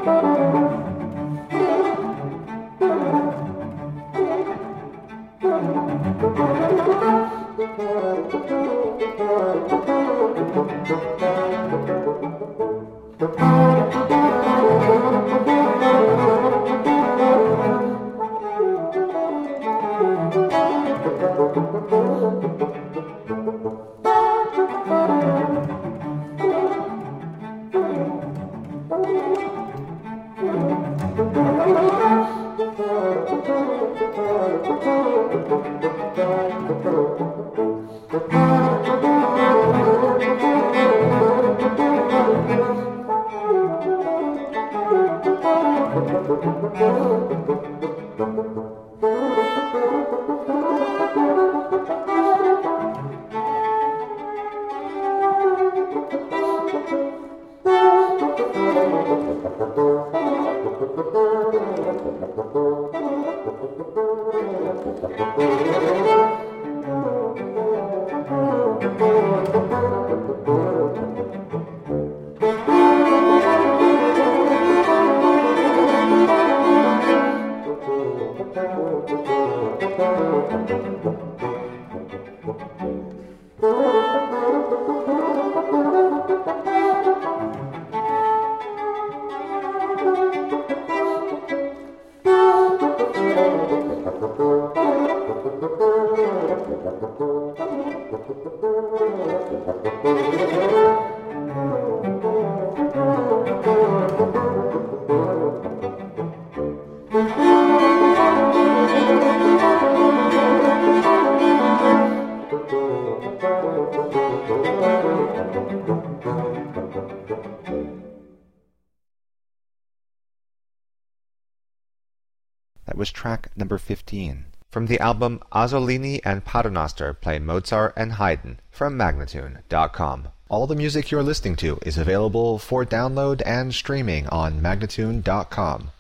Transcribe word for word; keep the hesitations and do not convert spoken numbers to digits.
That was track number fifteen, from the album Azzolini and Paternoster Play Mozart and Haydn from Magnatune dot com. All the music you're listening to is available for download and streaming on Magnatune dot com.